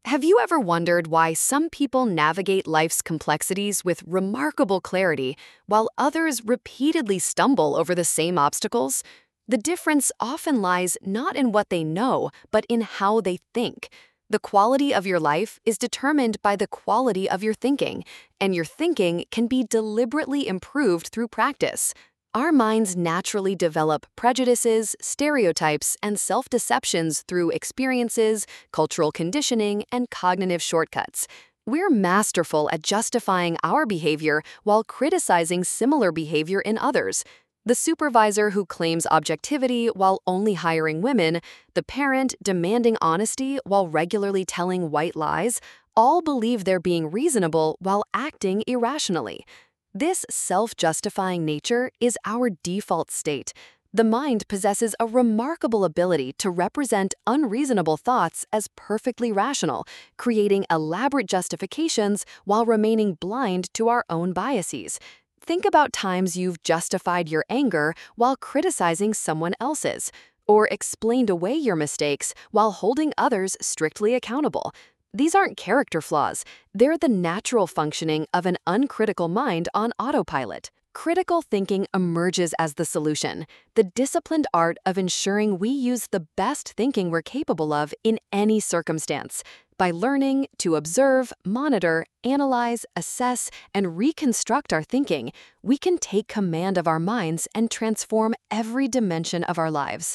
Have you ever wondered why some people navigate life's complexities with remarkable clarity, while others repeatedly stumble over the same obstacles? The difference often lies not in what they know, but in how they think. The quality of your life is determined by the quality of your thinking, and your thinking can be deliberately improved through practice. Our minds naturally develop prejudices, stereotypes, and self-deceptions through experiences, cultural conditioning, and cognitive shortcuts. We're masterful at justifying our behavior while criticizing similar behavior in others. The supervisor who claims objectivity while only hiring women, the parent demanding honesty while regularly telling white lies, all believe they're being reasonable while acting irrationally. This self-justifying nature is our default state. The mind possesses a remarkable ability to represent unreasonable thoughts as perfectly rational, creating elaborate justifications while remaining blind to our own biases. Think about times you've justified your anger while criticizing someone else's, or explained away your mistakes while holding others strictly accountable. These aren't character flaws, they're the natural functioning of an uncritical mind on autopilot. Critical thinking emerges as the solution, the disciplined art of ensuring we use the best thinking we're capable of in any circumstance. By learning to observe, monitor, analyze, assess, and reconstruct our thinking, we can take command of our minds and transform every dimension of our lives.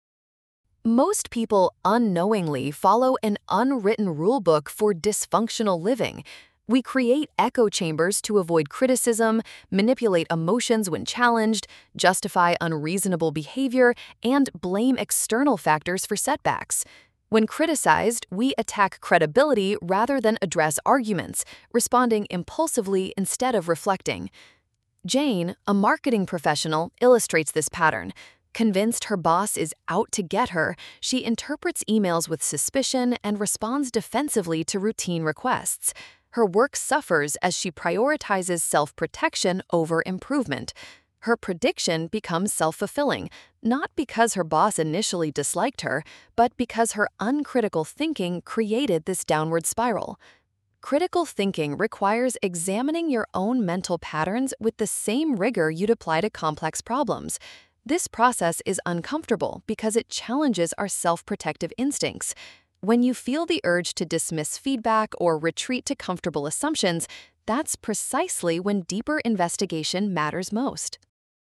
Most people unknowingly follow an unwritten rulebook for dysfunctional living. We create echo chambers to avoid criticism, manipulate emotions when challenged, justify unreasonable behavior, and blame external factors for setbacks. When criticized, we attack credibility rather than address arguments, responding impulsively instead of reflecting. Jane, a marketing professional, illustrates this pattern. Convinced her boss is out to get her, she interprets emails with suspicion and responds defensively to routine requests. Her work suffers as she prioritizes self-protection over improvement. Her prediction becomes self-fulfilling, not because her boss initially disliked her, but because her uncritical thinking created this downward spiral. Critical thinking requires examining your own mental patterns with the same rigor you'd apply to complex problems. This process is uncomfortable because it challenges our self-protective instincts. When you feel the urge to dismiss feedback or retreat to comfortable assumptions, that's precisely when deeper investigation matters most.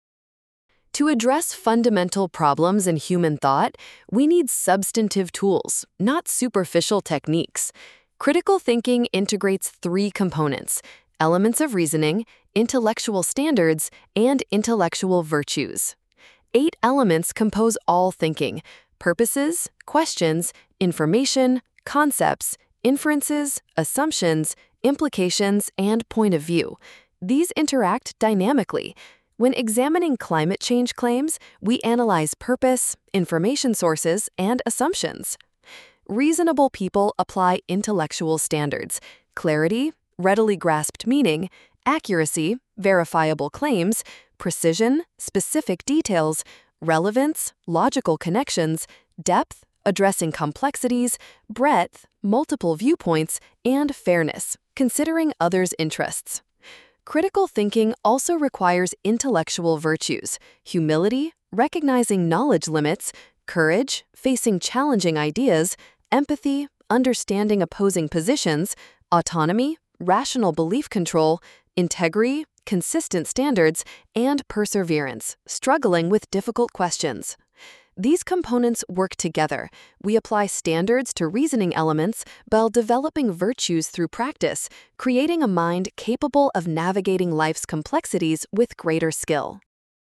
To address fundamental problems in human thought, we need substantive tools, not superficial techniques. Critical thinking integrates three components: elements of reasoning, intellectual standards, and intellectual virtues. 8 elements compose all thinking: purposes, questions, information, concepts, inferences, assumptions, implications, and point of view. These interact dynamically. When examining climate change claims, we analyze purpose, information sources, and assumptions. Reasonable people apply intellectual standards: clarity, readily grasped meaning, accuracy, verifiable claims, precision, specific details, relevance, logical connections, depth, addressing complexities, breadth, multiple viewpoints, and fairness, considering others' interests. Critical thinking also requires intellectual virtues: humility, recognizing knowledge limits, courage, facing challenging ideas, empathy, understanding opposing positions, autonomy, rational belief control, integrity, consistent standards, and perseverance, struggling with difficult questions. These components work together. We apply standards to reasoning elements while developing virtues through practice, creating a mind capable of navigating life's complexities with greater skill.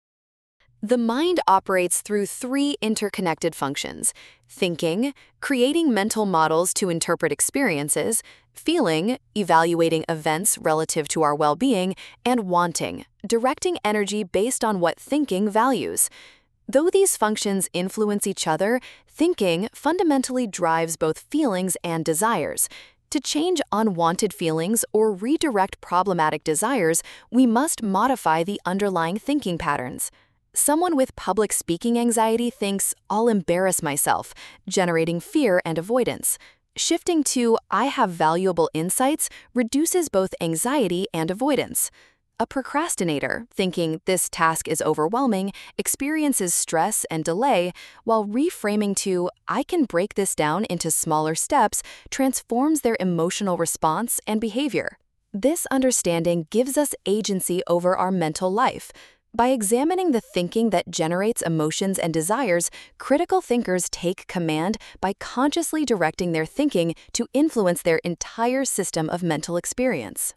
The mind operates through 3 interconnected functions: thinking, creating mental models to interpret experiences; feeling, evaluating events relative to our well-being; and wanting, directing energy based on what thinking values. Though these functions influence each other, thinking fundamentally drives both feelings and desires. To change unwanted feelings or redirect problematic desires, we must modify the underlying thinking patterns. Someone with public speaking anxiety thinks, "I'll embarrass myself," generating fear and avoidance. Shifting to "I have valuable insights" reduces both anxiety and avoidance. A procrastinator, thinking this task is overwhelming, experiences stress and delay, while reframing to "I can break this down into smaller steps" transforms their emotional response and behavior. This understanding gives us agency over our mental life. By examining the thinking that generates emotions and desires, critical thinkers take command by consciously directing their thinking to influence their entire system of mental experience.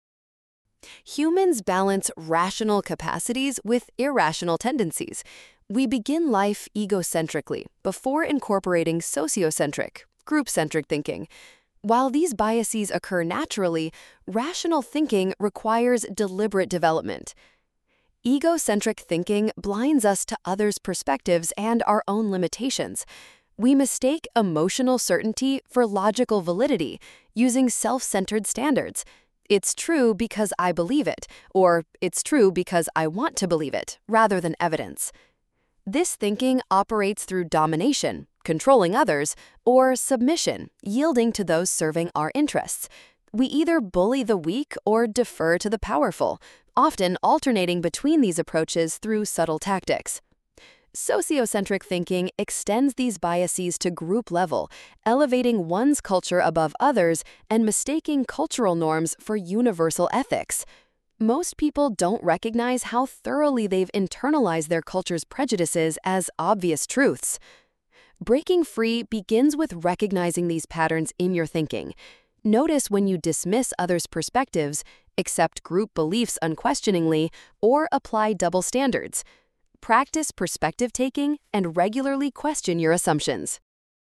Humans balance rational capacities with irrational tendencies. We begin life egocentrically before incorporating sociocentric, group-centric thinking. While these biases occur naturally, rational thinking requires deliberate development. Egocentric thinking blinds us to others' perspectives and our own limitations. We mistake emotional certainty for logical validity, using self-centered standards. "It's true because I believe it," or "it's true because I want to believe it," rather than evidence. This thinking operates through domination, controlling others, or submission, yielding to those serving our interests. We either bully the weak or defer to the powerful, often alternating between these approaches through subtle tactics. Sociocentric thinking extends these biases to group level, elevating one's culture above others and mistaking cultural norms for universal ethics. Most people don't recognize how thoroughly they've internalized their culture's prejudices as obvious truths. Breaking free begins with recognizing these patterns in your thinking. Notice when you dismiss others' perspectives, accept group beliefs unquestioningly, or apply double standards. Practice perspective taking and regularly question your assumptions.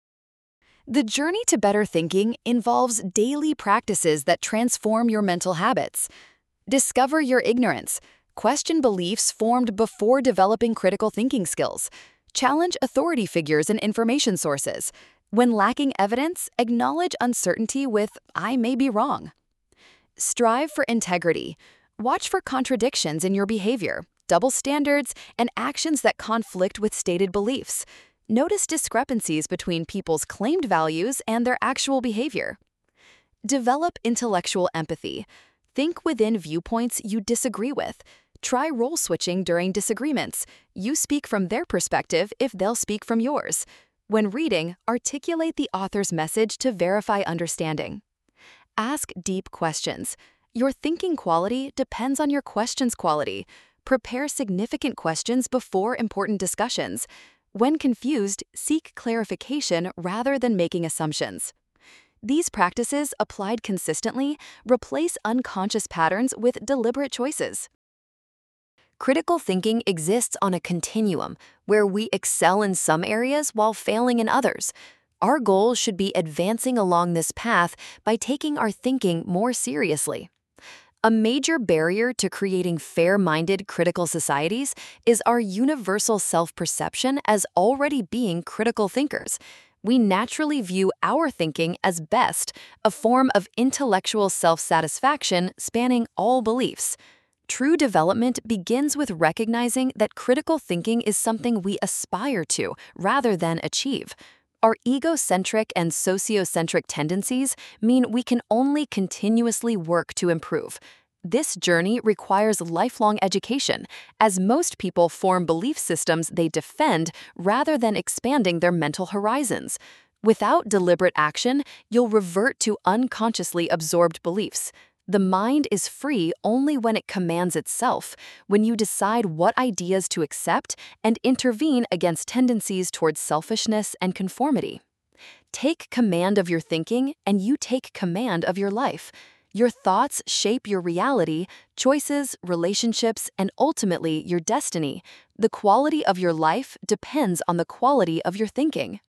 The journey to better thinking involves daily practices that transform your mental habits. Discover your ignorance. Question beliefs formed before developing critical thinking skills. Challenge authority figures and information sources. When lacking evidence, acknowledge uncertainty with "I may be wrong." Strive for integrity. Watch for contradictions in your behavior, double standards, and actions that conflict with stated beliefs. Notice discrepancies between people's claimed values and their actual behavior. Develop intellectual empathy. Think within viewpoints you disagree with. Try role switching during disagreements. You speak from their perspective if they'll speak from yours. When reading, articulate the author's message to verify understanding. Ask deep questions. Your thinking quality depends on your questions quality. Prepare significant questions before important discussions. When confused, seek clarification rather than making assumptions. These practices, applied consistently, replace unconscious patterns with deliberate choices. Critical thinking exists on a continuum where we excel in some areas while failing in others. Our goal should be advancing along this path by taking our thinking more seriously. A major barrier to creating fair-minded critical societies is our universal self-perception as already being critical thinkers. We naturally view our thinking as best, a form of intellectual self-satisfaction spanning all beliefs. True development begins with recognizing that critical thinking is something we aspire to rather than achieve. Our egocentric and sociocentric tendencies mean we can only continuously work to improve. This journey requires lifelong education, as most people form belief systems they defend rather than expanding their mental horizons. Without deliberate action, you'll revert to unconsciously absorbed beliefs. The mind is free only when it commands itself, when you decide what ideas to accept and intervene against tendencies towards selfishness and conformity. Take command of your thinking, and you take command of your life. Your thoughts shape your reality, choices, relationships, and ultimately your destiny. The quality of your life depends on the quality of your thinking.